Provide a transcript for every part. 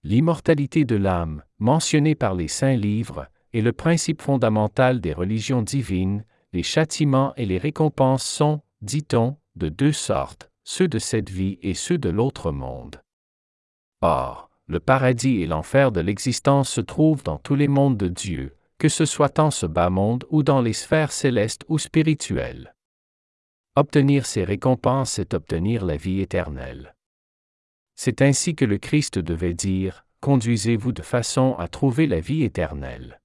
L'immortalité de l'âme, mentionnée par les saints livres, est le principe fondamental des religions divines. Les châtiments et les récompenses sont, dit-on, de deux sortes, ceux de cette vie et ceux de l'autre monde. Or, le paradis et l'enfer de l'existence se trouvent dans tous les mondes de Dieu, que ce soit dans ce bas monde ou dans les sphères célestes ou spirituelles. Obtenir ces récompenses, c'est obtenir la vie éternelle. C'est ainsi que le Christ devait dire, « Conduisez-vous de façon à trouver la vie éternelle.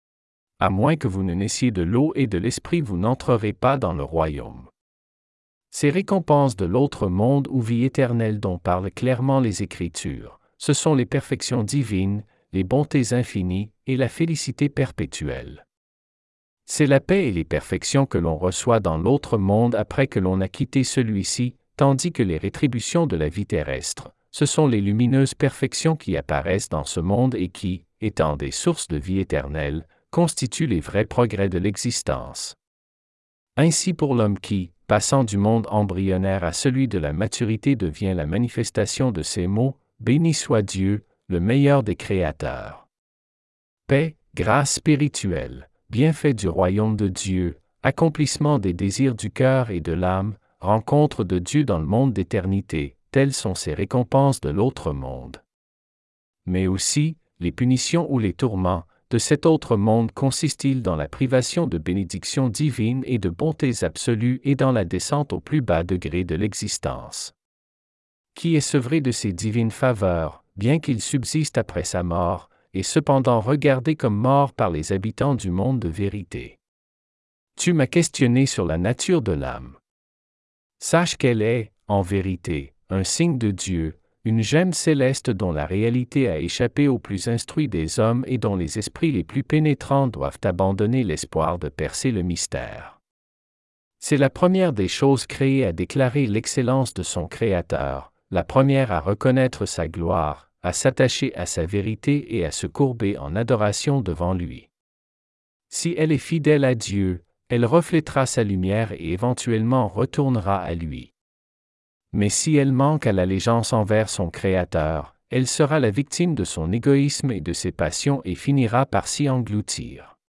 À moins que vous ne naissiez de l'eau et de l'esprit, vous n'entrerez pas dans le royaume. » Ces récompenses de l'autre monde ou vie éternelle dont parlent clairement les Écritures, ce sont les perfections divines, les bontés infinies et la félicité perpétuelle. C'est la paix et les perfections que l'on reçoit dans l'autre monde après que l'on a quitté celui-ci, tandis que les rétributions de la vie terrestre, ce sont les lumineuses perfections qui apparaissent dans ce monde et qui, étant des sources de vie éternelle, constituent les vrais progrès de l'existence. Ainsi pour l'homme qui, passant du monde embryonnaire à celui de la maturité, devient la manifestation de ces mots, « Béni soit Dieu, le meilleur des créateurs. » Paix, grâce spirituelle, bienfait du royaume de Dieu, accomplissement des désirs du cœur et de l'âme, rencontre de Dieu dans le monde d'éternité, telles sont ces récompenses de l'autre monde. Mais aussi, les punitions ou les tourments de cet autre monde consistent-ils dans la privation de bénédictions divines et de bontés absolues et dans la descente au plus bas degré de l'existence. Qui est sevré de ces divines faveurs, bien qu'il subsiste après sa mort, et cependant regardé comme mort par les habitants du monde de vérité. Tu m'as questionné sur la nature de l'âme. Sache qu'elle est, en vérité, un signe de Dieu, une gemme céleste dont la réalité a échappé aux plus instruits des hommes et dont les esprits les plus pénétrants doivent abandonner l'espoir de percer le mystère. C'est la première des choses créées à déclarer l'excellence de son Créateur, la première à reconnaître sa gloire, à s'attacher à sa vérité et à se courber en adoration devant lui. Si elle est fidèle à Dieu, elle reflètera sa lumière et éventuellement retournera à lui. Mais si elle manque à l'allégeance envers son Créateur, elle sera la victime de son égoïsme et de ses passions et finira par s'y engloutir.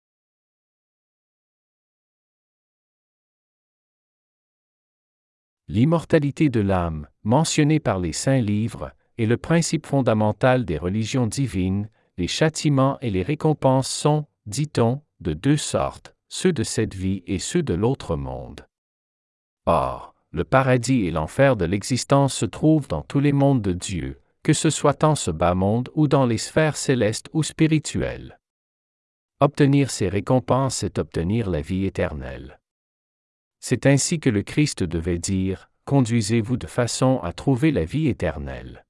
L'immortalité de l'âme, mentionnée par les saints livres, est le principe fondamental des religions divines. Les châtiments et les récompenses sont, dit-on, de deux sortes, ceux de cette vie et ceux de l'autre monde. Or, le paradis et l'enfer de l'existence se trouvent dans tous les mondes de Dieu, que ce soit dans ce bas monde ou dans les sphères célestes ou spirituelles. Obtenir ces récompenses, c'est obtenir la vie éternelle. C'est ainsi que le Christ devait dire, « Conduisez-vous de façon à trouver la vie éternelle.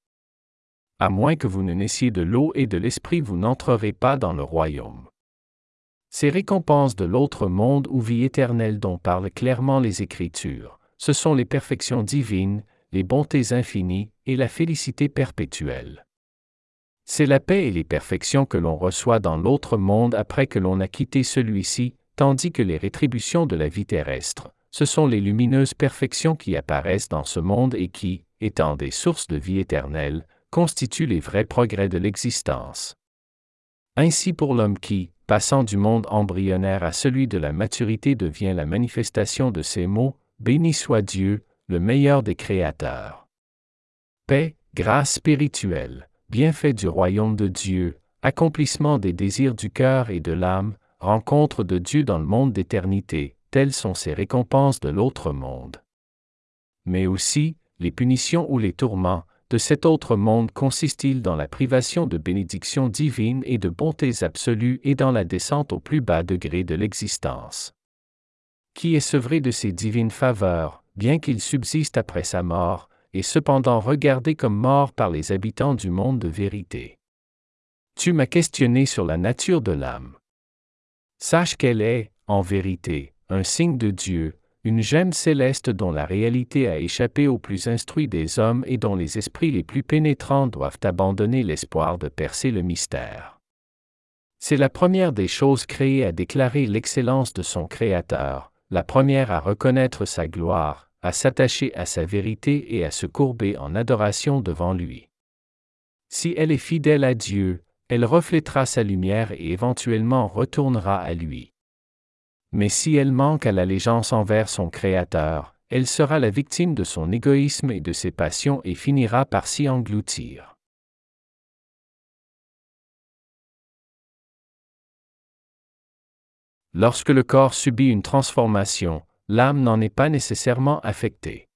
À moins que vous ne naissiez de l'eau et de l'esprit, vous n'entrerez pas dans le royaume. » Ces récompenses de l'autre monde ou vie éternelle dont parlent clairement les Écritures, ce sont les perfections divines, les bontés infinies et la félicité perpétuelle. C'est la paix et les perfections que l'on reçoit dans l'autre monde après que l'on a quitté celui-ci, tandis que les rétributions de la vie terrestre, ce sont les lumineuses perfections qui apparaissent dans ce monde et qui, étant des sources de vie éternelle, constituent les vrais progrès de l'existence. Ainsi pour l'homme qui, passant du monde embryonnaire à celui de la maturité, devient la manifestation de ces mots, « Béni soit Dieu, le meilleur des créateurs. » Paix, grâce spirituelle, bienfait du royaume de Dieu, accomplissement des désirs du cœur et de l'âme, rencontre de Dieu dans le monde d'éternité, telles sont ces récompenses de l'autre monde. Mais aussi, les punitions ou les tourments de cet autre monde consistent-ils dans la privation de bénédictions divines et de bontés absolues et dans la descente au plus bas degré de l'existence. Qui est sevré de ces divines faveurs, bien qu'il subsiste après sa mort, et cependant regardé comme mort par les habitants du monde de vérité. Tu m'as questionné sur la nature de l'âme. Sache qu'elle est, en vérité, un signe de Dieu, une gemme céleste dont la réalité a échappé aux plus instruits des hommes et dont les esprits les plus pénétrants doivent abandonner l'espoir de percer le mystère. C'est la première des choses créées à déclarer l'excellence de son Créateur, la première à reconnaître sa gloire, à s'attacher à sa vérité et à se courber en adoration devant lui. Si elle est fidèle à Dieu, elle reflètera sa lumière et éventuellement retournera à lui. Mais si elle manque à l'allégeance envers son Créateur, elle sera la victime de son égoïsme et de ses passions et finira par s'y engloutir. Lorsque le corps subit une transformation, l'âme n'en est pas nécessairement affectée.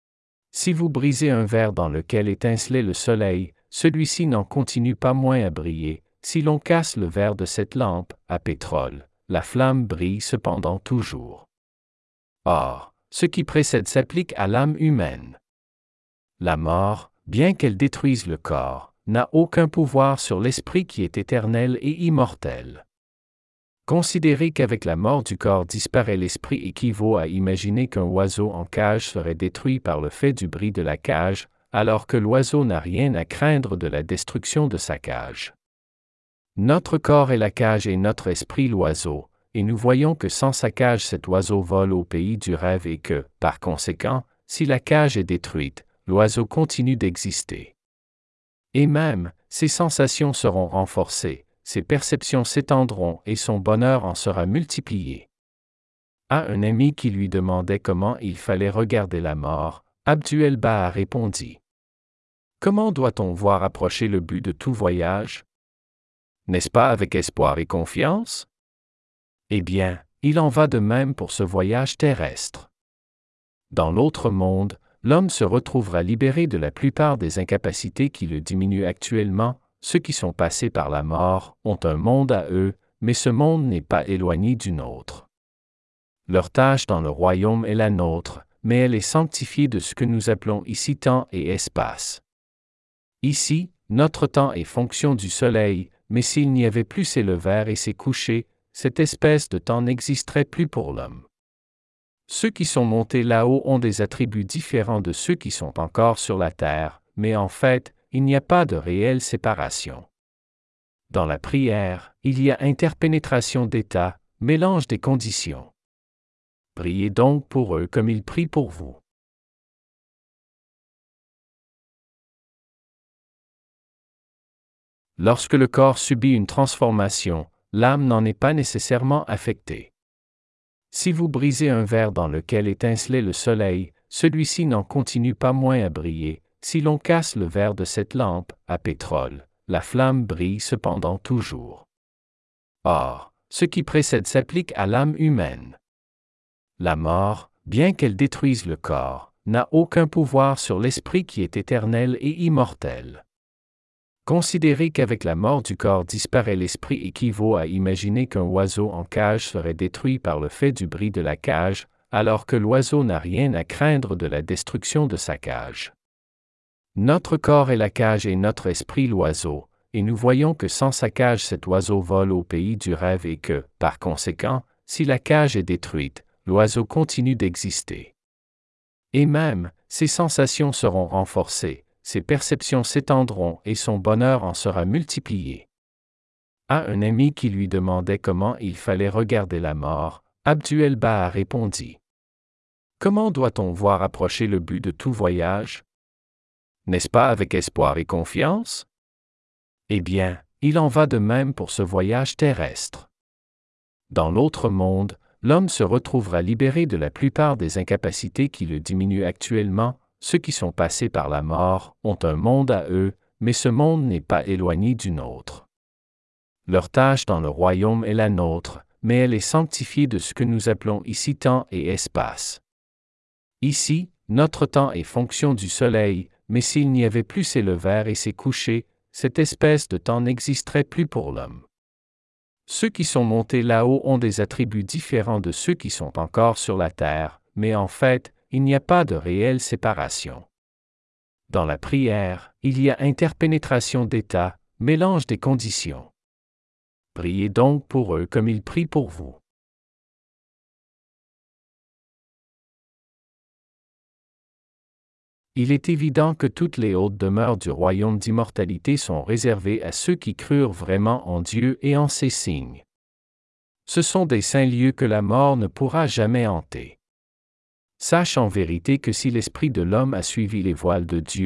Si vous brisez un verre dans lequel étincelait le soleil, celui-ci n'en continue pas moins à briller. Si l'on casse le verre de cette lampe à pétrole, la flamme brille cependant toujours. Or, ce qui précède s'applique à l'âme humaine. La mort, bien qu'elle détruise le corps, n'a aucun pouvoir sur l'esprit qui est éternel et immortel. Considérer qu'avec la mort du corps disparaît l'esprit équivaut à imaginer qu'un oiseau en cage serait détruit par le fait du bris de la cage, alors que l'oiseau n'a rien à craindre de la destruction de sa cage. Notre corps est la cage et notre esprit l'oiseau, et nous voyons que sans sa cage cet oiseau vole au pays du rêve et que, par conséquent, si la cage est détruite, l'oiseau continue d'exister. Et même, ses sensations seront renforcées, ses perceptions s'étendront et son bonheur en sera multiplié. À un ami qui lui demandait comment il fallait regarder la mort, Abdul-Baha répondit: « Comment doit-on voir approcher le but de tout voyage? N'est-ce pas avec espoir et confiance? Eh bien, il en va de même pour ce voyage terrestre. Dans l'autre monde, l'homme se retrouvera libéré de la plupart des incapacités qui le diminuent actuellement. Ceux qui sont passés par la mort ont un monde à eux, mais ce monde n'est pas éloigné du nôtre. Leur tâche dans le royaume est la nôtre, mais elle est sanctifiée de ce que nous appelons ici temps et espace. Ici, notre temps est fonction du soleil, mais s'il n'y avait plus ses levers et ses couchers, cette espèce de temps n'existerait plus pour l'homme. Ceux qui sont montés là-haut ont des attributs différents de ceux qui sont encore sur la terre, mais en fait, il n'y a pas de réelle séparation. Dans la prière, il y a interpénétration d'état, mélange des conditions. Priez donc pour eux comme ils prient pour vous. Lorsque le corps subit une transformation, l'âme n'en est pas nécessairement affectée. Si vous brisez un verre dans lequel étincelait le soleil, celui-ci n'en continue pas moins à briller. Si l'on casse le verre de cette lampe à pétrole, la flamme brille cependant toujours. Or, ce qui précède s'applique à l'âme humaine. La mort, bien qu'elle détruise le corps, n'a aucun pouvoir sur l'esprit qui est éternel et immortel. Considérer qu'avec la mort du corps disparaît l'esprit équivaut à imaginer qu'un oiseau en cage serait détruit par le fait du bris de la cage, alors que l'oiseau n'a rien à craindre de la destruction de sa cage. Notre corps est la cage et notre esprit l'oiseau, et nous voyons que sans sa cage cet oiseau vole au pays du rêve et que, par conséquent, si la cage est détruite, l'oiseau continue d'exister. Et même, ses sensations seront renforcées, ses perceptions s'étendront et son bonheur en sera multiplié. À un ami qui lui demandait comment il fallait regarder la mort, Abdul-Baha répondit: « Comment doit-on voir approcher le but de tout voyage? N'est-ce pas avec espoir et confiance? Eh bien, il en va de même pour ce voyage terrestre. Dans l'autre monde, l'homme se retrouvera libéré de la plupart des incapacités qui le diminuent actuellement. Ceux qui sont passés par la mort ont un monde à eux, mais ce monde n'est pas éloigné du nôtre. Leur tâche dans le royaume est la nôtre, mais elle est sanctifiée de ce que nous appelons ici temps et espace. Ici, notre temps est fonction du soleil, mais s'il n'y avait plus ses levers et ses couchers, cette espèce de temps n'existerait plus pour l'homme. Ceux qui sont montés là-haut ont des attributs différents de ceux qui sont encore sur la terre, mais en fait, il n'y a pas de réelle séparation. Dans la prière, il y a interpénétration d'état, mélange des conditions. Priez donc pour eux comme ils prient pour vous. Il est évident que toutes les hautes demeures du royaume d'immortalité sont réservées à ceux qui crurent vraiment en Dieu et en ses signes. Ce sont des saints lieux que la mort ne pourra jamais hanter. Sache en vérité que si l'esprit de l'homme a suivi les voiles de Dieu,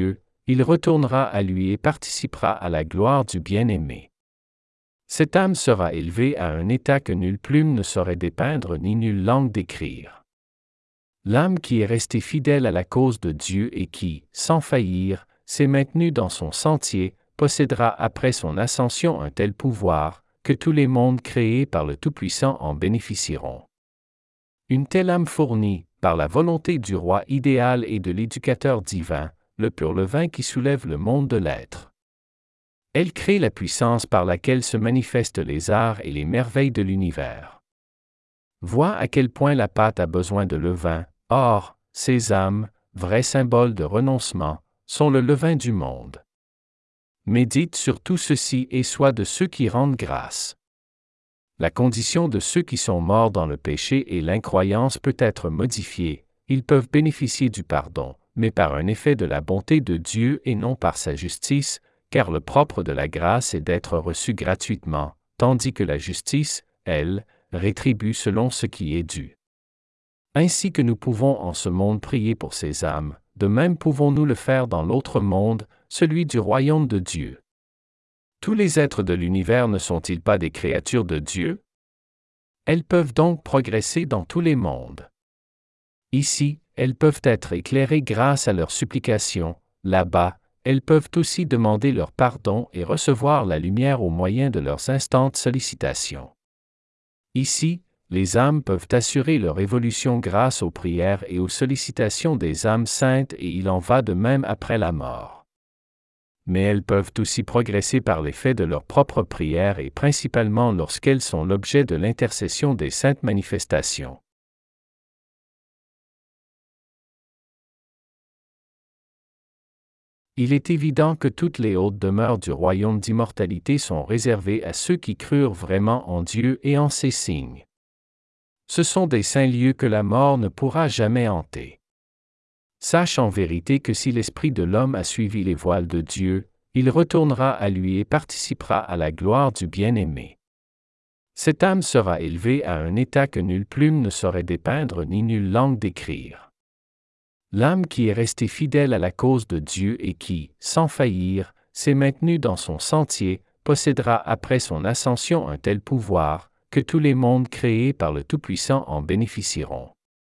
il retournera à lui et participera à la gloire du bien-aimé. Cette âme sera élevée à un état que nulle plume ne saurait dépeindre ni nulle langue décrire. L'âme qui est restée fidèle à la cause de Dieu et qui, sans faillir, s'est maintenue dans son sentier, possédera après son ascension un tel pouvoir, que tous les mondes créés par le Tout-Puissant en bénéficieront. Une telle âme fournie, par la volonté du roi idéal et de l'éducateur divin, le pur levain qui soulève le monde de l'être. Elle crée la puissance par laquelle se manifestent les arts et les merveilles de l'univers. Vois à quel point la pâte a besoin de levain, or, ces âmes, vrais symboles de renoncement, sont le levain du monde. Médite sur tout ceci et sois de ceux qui rendent grâce. La condition de ceux qui sont morts dans le péché et l'incroyance peut être modifiée, ils peuvent bénéficier du pardon, mais par un effet de la bonté de Dieu et non par sa justice, car le propre de la grâce est d'être reçu gratuitement, tandis que la justice, elle, rétribue selon ce qui est dû. Ainsi que nous pouvons en ce monde prier pour ces âmes, de même pouvons-nous le faire dans l'autre monde, celui du royaume de Dieu. Tous les êtres de l'univers ne sont-ils pas des créatures de Dieu? Elles peuvent donc progresser dans tous les mondes. Ici, elles peuvent être éclairées grâce à leurs supplications, là-bas, elles peuvent aussi demander leur pardon et recevoir la lumière au moyen de leurs instantes sollicitations. Ici, les âmes peuvent assurer leur évolution grâce aux prières et aux sollicitations des âmes saintes et il en va de même après la mort. Mais elles peuvent aussi progresser par l'effet de leurs propres prières et principalement lorsqu'elles sont l'objet de l'intercession des saintes manifestations. Il est évident que toutes les hautes demeures du royaume d'immortalité sont réservées à ceux qui crurent vraiment en Dieu et en ses signes. Ce sont des saints lieux que la mort ne pourra jamais hanter. Sache en vérité que si l'esprit de l'homme a suivi les voiles de Dieu, il retournera à lui et participera à la gloire du bien-aimé. Cette âme sera élevée à un état que nulle plume ne saurait dépeindre ni nulle langue décrire. L'âme qui est restée fidèle à la cause de Dieu et qui, sans faillir, s'est maintenue dans son sentier, possédera après son ascension un tel pouvoir, que tous les mondes créés par le Tout-Puissant en bénéficieront.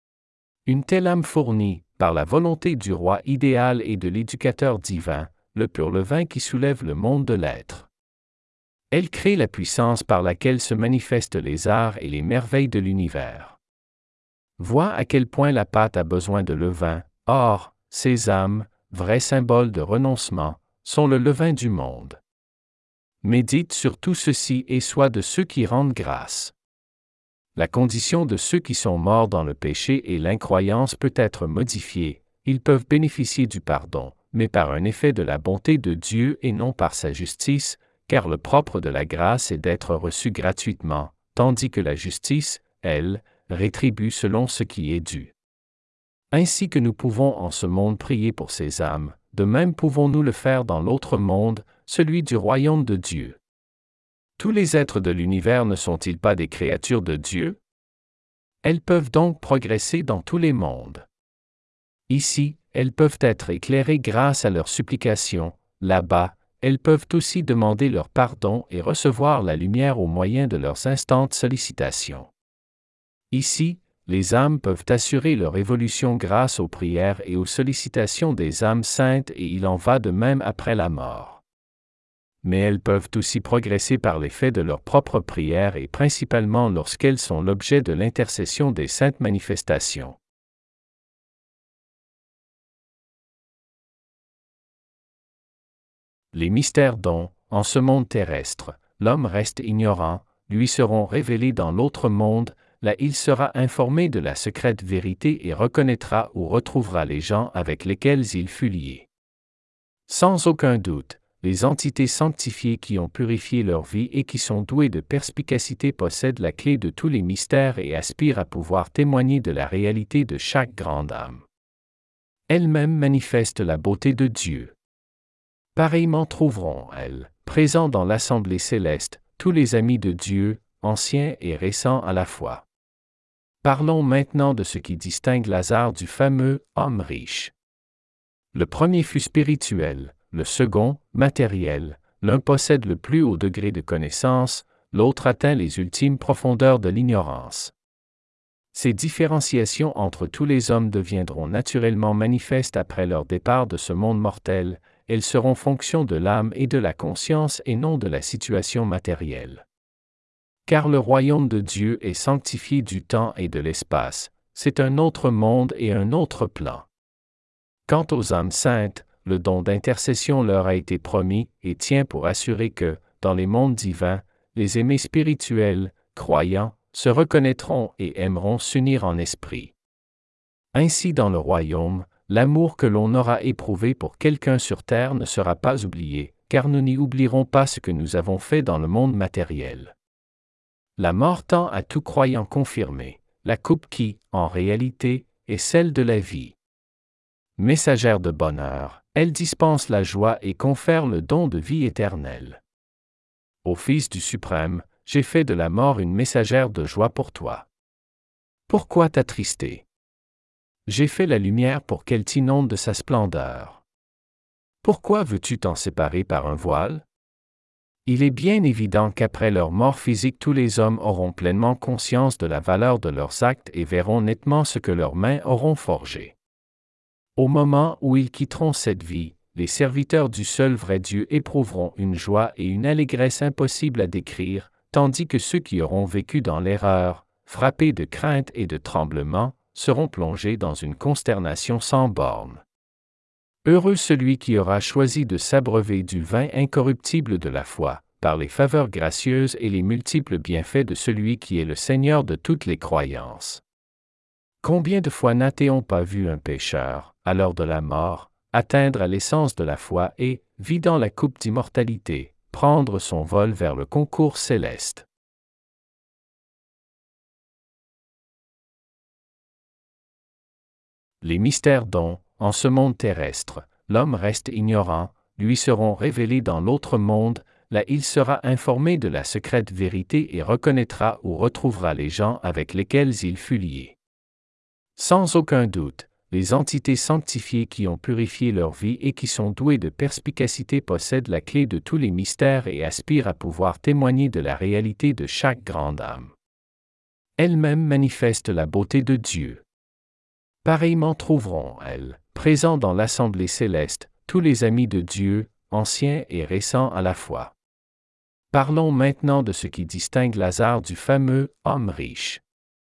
Une telle âme fournie, par la volonté du roi idéal et de l'éducateur divin, le pur levain qui soulève le monde de l'être. Elle crée la puissance par laquelle se manifestent les arts et les merveilles de l'univers. Vois à quel point la pâte a besoin de levain, or, ces âmes, vrais symboles de renoncement, sont le levain du monde. Médite sur tout ceci et sois de ceux qui rendent grâce. La condition de ceux qui sont morts dans le péché et l'incroyance peut être modifiée, ils peuvent bénéficier du pardon, mais par un effet de la bonté de Dieu et non par sa justice, car le propre de la grâce est d'être reçu gratuitement, tandis que la justice, elle, rétribue selon ce qui est dû. Ainsi que nous pouvons en ce monde prier pour ces âmes, de même pouvons-nous le faire dans l'autre monde, celui du royaume de Dieu. Tous les êtres de l'univers ne sont-ils pas des créatures de Dieu? Elles peuvent donc progresser dans tous les mondes. Ici, elles peuvent être éclairées grâce à leurs supplications, là-bas, elles peuvent aussi demander leur pardon et recevoir la lumière au moyen de leurs instantes sollicitations. Ici, les âmes peuvent assurer leur évolution grâce aux prières et aux sollicitations des âmes saintes et il en va de même après la mort. Mais elles peuvent aussi progresser par l'effet de leurs propres prières et principalement lorsqu'elles sont l'objet de l'intercession des saintes manifestations. Les mystères dont, en ce monde terrestre, l'homme reste ignorant, lui seront révélés dans l'autre monde, là il sera informé de la secrète vérité et reconnaîtra ou retrouvera les gens avec lesquels il fut lié. Sans aucun doute, les entités sanctifiées qui ont purifié leur vie et qui sont douées de perspicacité possèdent la clé de tous les mystères et aspirent à pouvoir témoigner de la réalité de chaque grande âme. Elles-mêmes manifestent la beauté de Dieu. Pareillement trouveront-elles, présents dans l'assemblée céleste, tous les amis de Dieu, anciens et récents à la fois. Parlons maintenant de ce qui distingue Lazare du fameux « homme riche ». Le premier fut spirituel, le second, matériel, l'un possède le plus haut degré de connaissance, l'autre atteint les ultimes profondeurs de l'ignorance. Ces différenciations entre tous les hommes deviendront naturellement manifestes après leur départ de ce monde mortel, elles seront fonction de l'âme et de la conscience et non de la situation matérielle. Car le royaume de Dieu est sanctifié du temps et de l'espace, c'est un autre monde et un autre plan. Quant aux âmes saintes, le don d'intercession leur a été promis et tient pour assurer que, dans les mondes divins, les aimés spirituels, croyants, se reconnaîtront et aimeront s'unir en esprit. Ainsi dans le royaume, l'amour que l'on aura éprouvé pour quelqu'un sur terre ne sera pas oublié, car nous n'y oublierons pas ce que nous avons fait dans le monde matériel. La mort tend à tout croyant confirmé, la coupe qui, en réalité, est celle de la vie. Messagère de bonheur, elle dispense la joie et confère le don de vie éternelle. Ô Fils du Suprême, j'ai fait de la mort une messagère de joie pour toi. Pourquoi t'attrister? J'ai fait la lumière pour qu'elle t'inonde de sa splendeur. Pourquoi veux-tu t'en séparer par un voile? Il est bien évident qu'après leur mort physique tous les hommes auront pleinement conscience de la valeur de leurs actes et verront nettement ce que leurs mains auront forgé. Au moment où ils quitteront cette vie, les serviteurs du seul vrai Dieu éprouveront une joie et une allégresse impossibles à décrire, tandis que ceux qui auront vécu dans l'erreur, frappés de crainte et de tremblement, seront plongés dans une consternation sans bornes. Heureux celui qui aura choisi de s'abreuver du vin incorruptible de la foi, par les faveurs gracieuses et les multiples bienfaits de celui qui est le Seigneur de toutes les croyances. Combien de fois n'a-t-on pas vu un pécheur, à l'heure de la mort, atteindre à l'essence de la foi et, vidant la coupe d'immortalité, prendre son vol vers le concours céleste. Les mystères dont, en ce monde terrestre, l'homme reste ignorant, lui seront révélés dans l'autre monde, là il sera informé de la secrète vérité et reconnaîtra ou retrouvera les gens avec lesquels il fut lié. Sans aucun doute, les entités sanctifiées qui ont purifié leur vie et qui sont douées de perspicacité possèdent la clé de tous les mystères et aspirent à pouvoir témoigner de la réalité de chaque grande âme. Elles-mêmes manifestent la beauté de Dieu. Pareillement trouveront-elles, présents dans l'assemblée céleste, tous les amis de Dieu, anciens et récents à la fois. Parlons maintenant de ce qui distingue Lazare du fameux « homme riche ».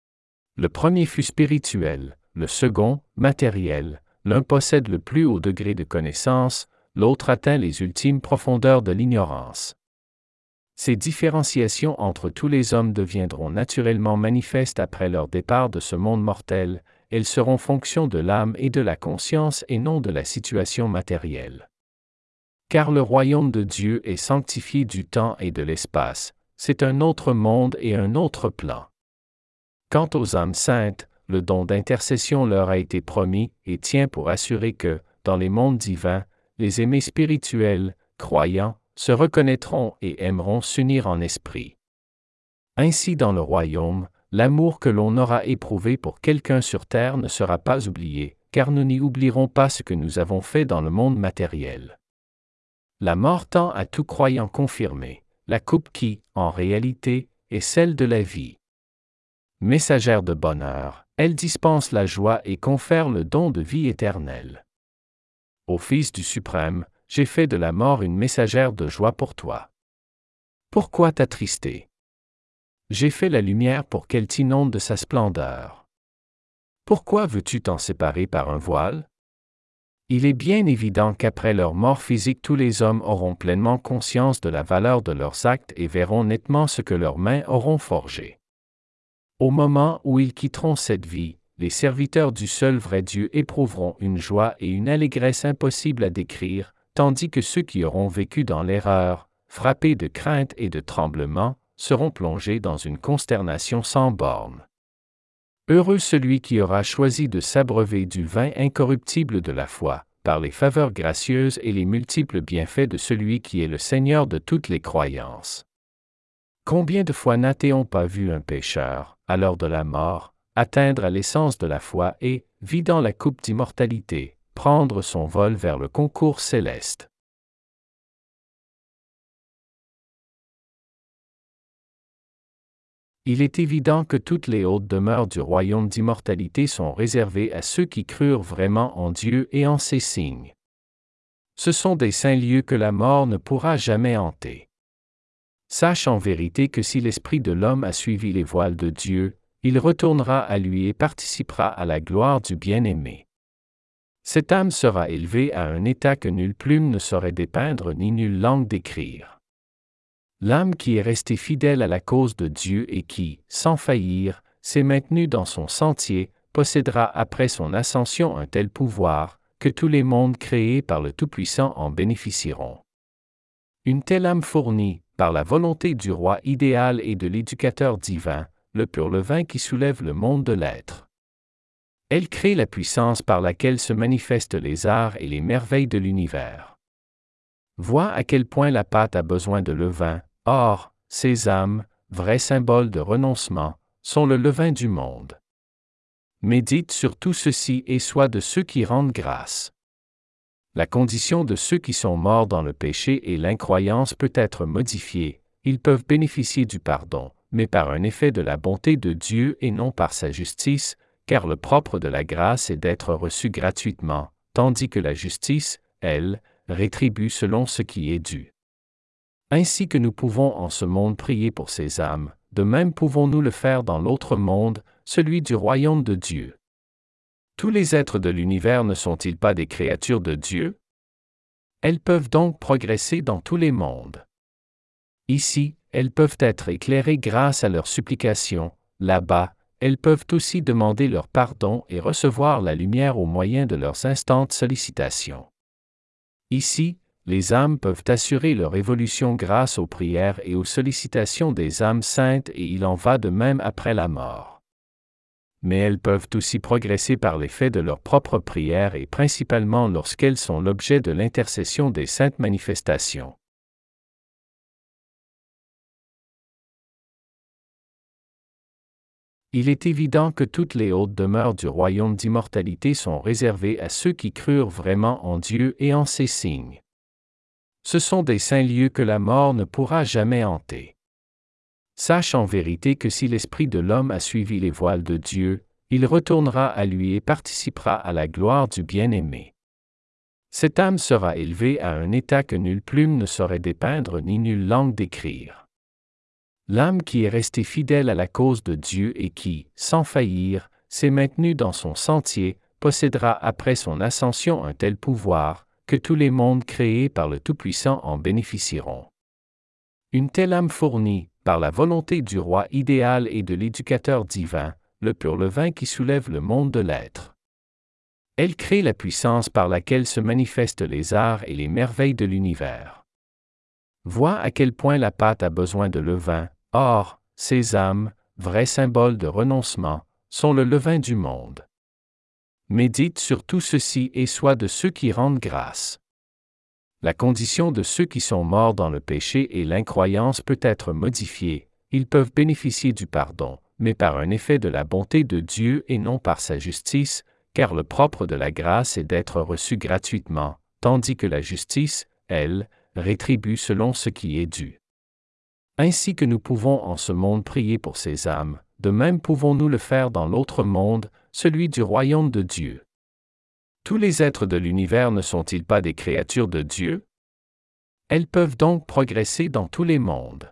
Le premier fut spirituel, le second, matériel, l'un possède le plus haut degré de connaissance, l'autre atteint les ultimes profondeurs de l'ignorance. Ces différenciations entre tous les hommes deviendront naturellement manifestes après leur départ de ce monde mortel, elles seront fonction de l'âme et de la conscience et non de la situation matérielle. Car le royaume de Dieu est sanctifié du temps et de l'espace, c'est un autre monde et un autre plan. Quant aux âmes saintes, le don d'intercession leur a été promis et tient pour assurer que, dans les mondes divins, les aimés spirituels, croyants, se reconnaîtront et aimeront s'unir en esprit. Ainsi dans le royaume, l'amour que l'on aura éprouvé pour quelqu'un sur terre ne sera pas oublié, car nous n'y oublierons pas ce que nous avons fait dans le monde matériel. La mort tend à tout croyant confirmé, la coupe qui, en réalité, est celle de la vie. Messagère de bonheur, elle dispense la joie et confère le don de vie éternelle. Ô Fils du Suprême, j'ai fait de la mort une messagère de joie pour toi. Pourquoi t'attrister? J'ai fait la lumière pour qu'elle t'inonde de sa splendeur. Pourquoi veux-tu t'en séparer par un voile? Il est bien évident qu'après leur mort physique tous les hommes auront pleinement conscience de la valeur de leurs actes et verront nettement ce que leurs mains auront forgé. Au moment où ils quitteront cette vie, les serviteurs du seul vrai Dieu éprouveront une joie et une allégresse impossibles à décrire, tandis que ceux qui auront vécu dans l'erreur, frappés de crainte et de tremblement, seront plongés dans une consternation sans bornes. Heureux celui qui aura choisi de s'abreuver du vin incorruptible de la foi, par les faveurs gracieuses et les multiples bienfaits de celui qui est le Seigneur de toutes les croyances. Combien de fois n'a-t-on pas vu un pécheur, à l'heure de la mort, atteindre à l'essence de la foi et, vidant la coupe d'immortalité, prendre son vol vers le concours céleste. Il est évident que toutes les hautes demeures du royaume d'immortalité sont réservées à ceux qui crurent vraiment en Dieu et en ses signes. Ce sont des saints lieux que la mort ne pourra jamais hanter. Sache en vérité que si l'esprit de l'homme a suivi les voiles de Dieu, il retournera à lui et participera à la gloire du bien-aimé. Cette âme sera élevée à un état que nulle plume ne saurait dépeindre ni nulle langue décrire. L'âme qui est restée fidèle à la cause de Dieu et qui, sans faillir, s'est maintenue dans son sentier, possédera après son ascension un tel pouvoir, que tous les mondes créés par le Tout-Puissant en bénéficieront. Une telle âme fournie, par la volonté du roi idéal et de l'éducateur divin, le pur levain qui soulève le monde de l'être. Elle crée la puissance par laquelle se manifestent les arts et les merveilles de l'univers. Vois à quel point la pâte a besoin de levain. Or, ces âmes, vrais symboles de renoncement, sont le levain du monde. Médite sur tout ceci et sois de ceux qui rendent grâce. La condition de ceux qui sont morts dans le péché et l'incroyance peut être modifiée, ils peuvent bénéficier du pardon, mais par un effet de la bonté de Dieu et non par sa justice, car le propre de la grâce est d'être reçu gratuitement, tandis que la justice, elle, rétribue selon ce qui est dû. Ainsi que nous pouvons en ce monde prier pour ces âmes, de même pouvons-nous le faire dans l'autre monde, celui du royaume de Dieu. Tous les êtres de l'univers ne sont-ils pas des créatures de Dieu? Elles peuvent donc progresser dans tous les mondes. Ici, elles peuvent être éclairées grâce à leurs supplications, là-bas, elles peuvent aussi demander leur pardon et recevoir la lumière au moyen de leurs instantes sollicitations. Ici, les âmes peuvent assurer leur évolution grâce aux prières et aux sollicitations des âmes saintes et il en va de même après la mort. Mais elles peuvent aussi progresser par l'effet de leurs propres prières et principalement lorsqu'elles sont l'objet de l'intercession des saintes manifestations. Il est évident que toutes les hautes demeures du royaume d'immortalité sont réservées à ceux qui crurent vraiment en Dieu et en ses signes. Ce sont des saints lieux que la mort ne pourra jamais hanter. Sache en vérité que si l'esprit de l'homme a suivi les voiles de Dieu, il retournera à lui et participera à la gloire du bien-aimé. Cette âme sera élevée à un état que nulle plume ne saurait dépeindre ni nulle langue décrire. L'âme qui est restée fidèle à la cause de Dieu et qui, sans faillir, s'est maintenue dans son sentier, possédera après son ascension un tel pouvoir, que tous les mondes créés par le Tout-Puissant en bénéficieront. Une telle âme fournie, par la volonté du roi idéal et de l'éducateur divin, le pur levain qui soulève le monde de l'être. Elle crée la puissance par laquelle se manifestent les arts et les merveilles de l'univers. Vois à quel point la pâte a besoin de levain. Or, ces âmes, vrais symboles de renoncement, sont le levain du monde. Médite sur tout ceci et sois de ceux qui rendent grâce. La condition de ceux qui sont morts dans le péché et l'incroyance peut être modifiée, ils peuvent bénéficier du pardon, mais par un effet de la bonté de Dieu et non par sa justice, car le propre de la grâce est d'être reçu gratuitement, tandis que la justice, elle, rétribue selon ce qui est dû. Ainsi que nous pouvons en ce monde prier pour ces âmes, de même pouvons-nous le faire dans l'autre monde, celui du royaume de Dieu. Tous les êtres de l'univers ne sont-ils pas des créatures de Dieu? Elles peuvent donc progresser dans tous les mondes.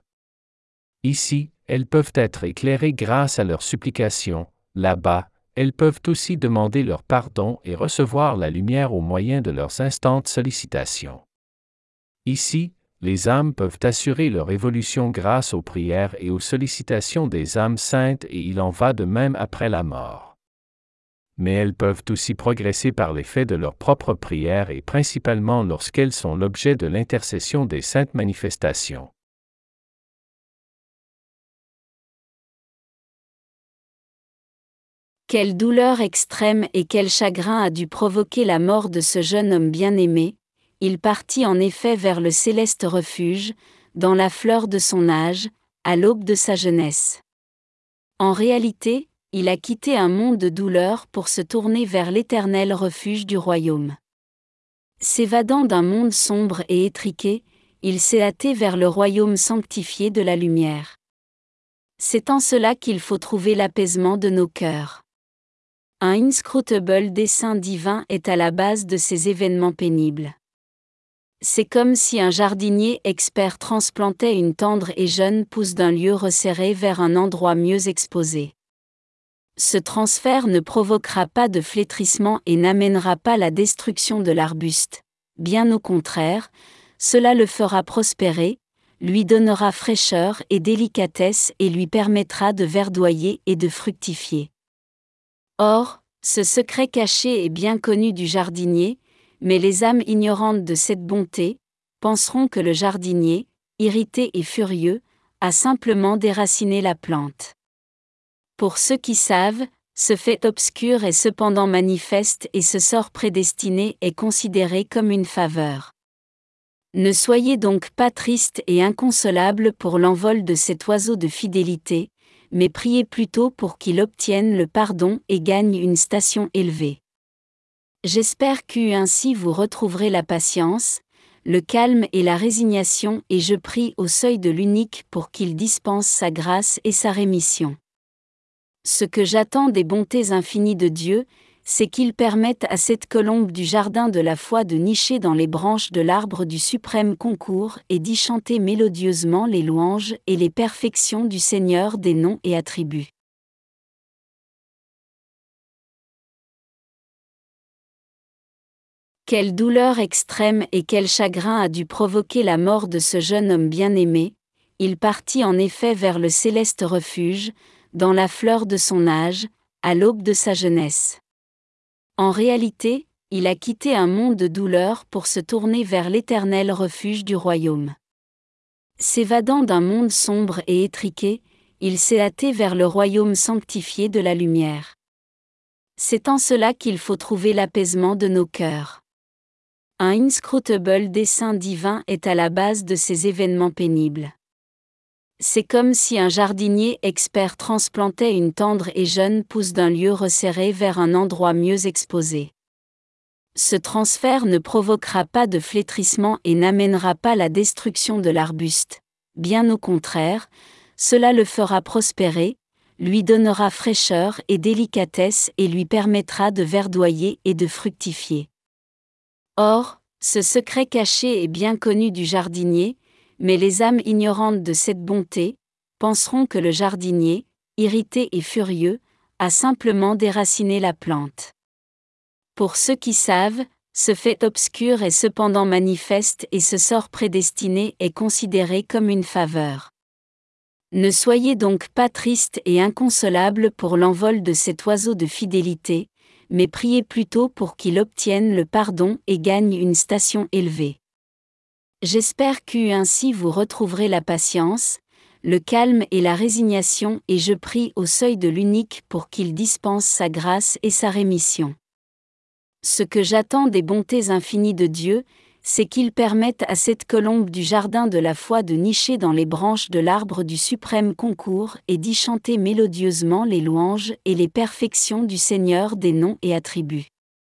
Ici, elles peuvent être éclairées grâce à leurs supplications, là-bas, elles peuvent aussi demander leur pardon et recevoir la lumière au moyen de leurs instantes sollicitations. Ici, les âmes peuvent assurer leur évolution grâce aux prières et aux sollicitations des âmes saintes et il en va de même après la mort. Mais elles peuvent aussi progresser par l'effet de leurs propres prières et principalement lorsqu'elles sont l'objet de l'intercession des saintes manifestations. Quelle douleur extrême et quel chagrin a dû provoquer la mort de ce jeune homme bien-aimé. Il partit en effet vers le céleste refuge, dans la fleur de son âge, à l'aube de sa jeunesse. En réalité, il a quitté un monde de douleur pour se tourner vers l'éternel refuge du royaume. S'évadant d'un monde sombre et étriqué, il s'est hâté vers le royaume sanctifié de la lumière. C'est en cela qu'il faut trouver l'apaisement de nos cœurs. Un inscrutable dessein divin est à la base de ces événements pénibles. C'est comme si un jardinier expert transplantait une tendre et jeune pousse d'un lieu resserré vers un endroit mieux exposé. Ce transfert ne provoquera pas de flétrissement et n'amènera pas la destruction de l'arbuste. Bien au contraire, cela le fera prospérer, lui donnera fraîcheur et délicatesse et lui permettra de verdoyer et de fructifier. Or, ce secret caché est bien connu du jardinier, mais les âmes ignorantes de cette bonté penseront que le jardinier, irrité et furieux, a simplement déraciné la plante. Pour ceux qui savent, ce fait obscur est cependant manifeste et ce sort prédestiné est considéré comme une faveur. Ne soyez donc pas tristes et inconsolables pour l'envol de cet oiseau de fidélité, mais priez plutôt pour qu'il obtienne le pardon et gagne une station élevée. J'espère qu'ainsi vous retrouverez la patience, le calme et la résignation et je prie au seuil de l'unique pour qu'il dispense sa grâce et sa rémission. Ce que j'attends des bontés infinies de Dieu, c'est qu'il permette à cette colombe du jardin de la foi de nicher dans les branches de l'arbre du suprême concours et d'y chanter mélodieusement les louanges et les perfections du Seigneur des noms et attributs. Quelle douleur extrême et quel chagrin a dû provoquer la mort de ce jeune homme bien-aimé, il partit en effet vers le céleste refuge, dans la fleur de son âge, à l'aube de sa jeunesse. En réalité, il a quitté un monde de douleur pour se tourner vers l'éternel refuge du royaume. S'évadant d'un monde sombre et étriqué, il s'est hâté vers le royaume sanctifié de la lumière. C'est en cela qu'il faut trouver l'apaisement de nos cœurs. Un inscrutable dessein divin est à la base de ces événements pénibles. C'est comme si un jardinier expert transplantait une tendre et jeune pousse d'un lieu resserré vers un endroit mieux exposé. Ce transfert ne provoquera pas de flétrissement et n'amènera pas la destruction de l'arbuste. Bien au contraire, cela le fera prospérer, lui donnera fraîcheur et délicatesse et lui permettra de verdoyer et de fructifier. Or, ce secret caché est bien connu du jardinier, mais les âmes ignorantes de cette bonté penseront que le jardinier, irrité et furieux, a simplement déraciné la plante. Pour ceux qui savent, ce fait obscur est cependant manifeste et ce sort prédestiné est considéré comme une faveur. Ne soyez donc pas tristes et inconsolables pour l'envol de cet oiseau de fidélité, mais priez plutôt pour qu'il obtienne le pardon et gagne une station élevée. J'espère qu'ainsi vous retrouverez la patience, le calme et la résignation et je prie au seuil de l'unique pour qu'il dispense sa grâce et sa rémission. Ce que j'attends des bontés infinies de Dieu, c'est qu'il permette à cette colombe du jardin de la foi de nicher dans les branches de l'arbre du suprême concours et d'y chanter mélodieusement les louanges et les perfections du Seigneur des noms et attributs.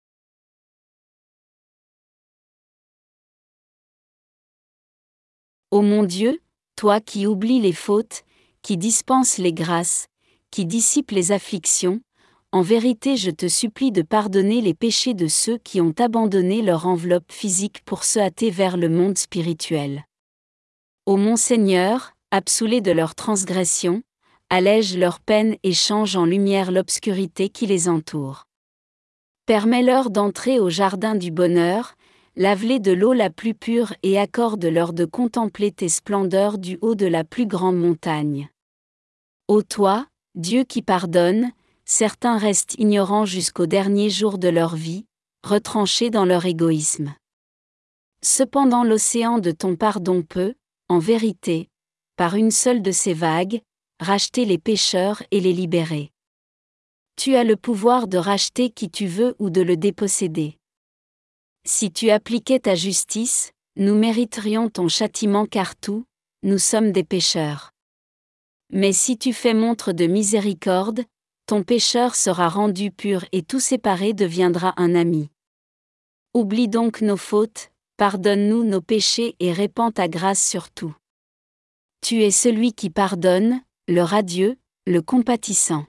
Ô mon Dieu, toi qui oublies les fautes, qui dispenses les grâces, qui dissipes les afflictions, en vérité je te supplie de pardonner les péchés de ceux qui ont abandonné leur enveloppe physique pour se hâter vers le monde spirituel. Ô mon Seigneur, absous-les de leurs transgressions, allège leurs peines et change en lumière l'obscurité qui les entoure. Permets-leur d'entrer au jardin du bonheur, lave-les de l'eau la plus pure et accorde-leur de contempler tes splendeurs du haut de la plus grande montagne. Ô toi, Dieu qui pardonne, certains restent ignorants jusqu'au dernier jour de leur vie, retranchés dans leur égoïsme. Cependant l'océan de ton pardon peut, en vérité, par une seule de ces vagues, racheter les pécheurs et les libérer. Tu as le pouvoir de racheter qui tu veux ou de le déposséder. Si tu appliquais ta justice, nous mériterions ton châtiment car tous, nous sommes des pécheurs. Mais si tu fais montre de miséricorde, ton pécheur sera rendu pur et tout séparé deviendra un ami. Oublie donc nos fautes, pardonne-nous nos péchés et répands ta grâce sur tout. Tu es celui qui pardonne, le radieux, le compatissant.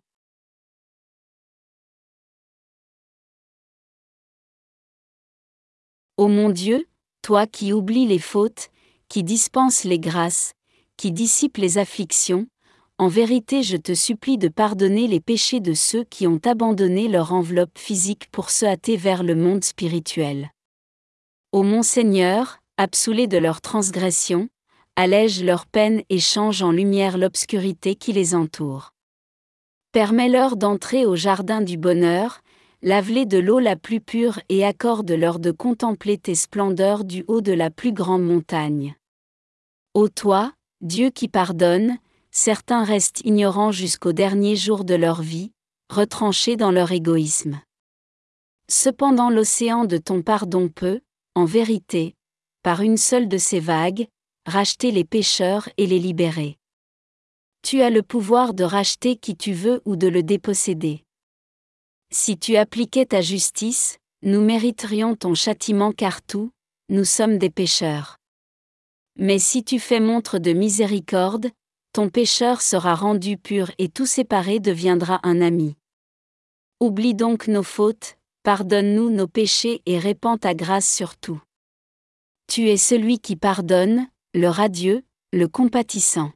Ô mon Dieu, toi qui oublies les fautes, qui dispenses les grâces, qui dissipes les afflictions, en vérité je te supplie de pardonner les péchés de ceux qui ont abandonné leur enveloppe physique pour se hâter vers le monde spirituel. Ô mon Seigneur, absous-les de leurs transgressions, allège leur peine et change en lumière l'obscurité qui les entoure. Permets-leur d'entrer au jardin du bonheur, lave-les de l'eau la plus pure et accorde-leur de contempler tes splendeurs du haut de la plus grande montagne. Ô toi, Dieu qui pardonne, certains restent ignorants jusqu'au dernier jour de leur vie, retranchés dans leur égoïsme. Cependant l'océan de ton pardon peut, en vérité, par une seule de ces vagues, racheter les pécheurs et les libérer. Tu as le pouvoir de racheter qui tu veux ou de le déposséder. Si tu appliquais ta justice, nous mériterions ton châtiment car nous sommes des pécheurs. Mais si tu fais montre de miséricorde, ton pécheur sera rendu pur et tout séparé deviendra un ami. Oublie donc nos fautes, pardonne-nous nos péchés et répands ta grâce sur tout. Tu es celui qui pardonne, le radieux, le compatissant.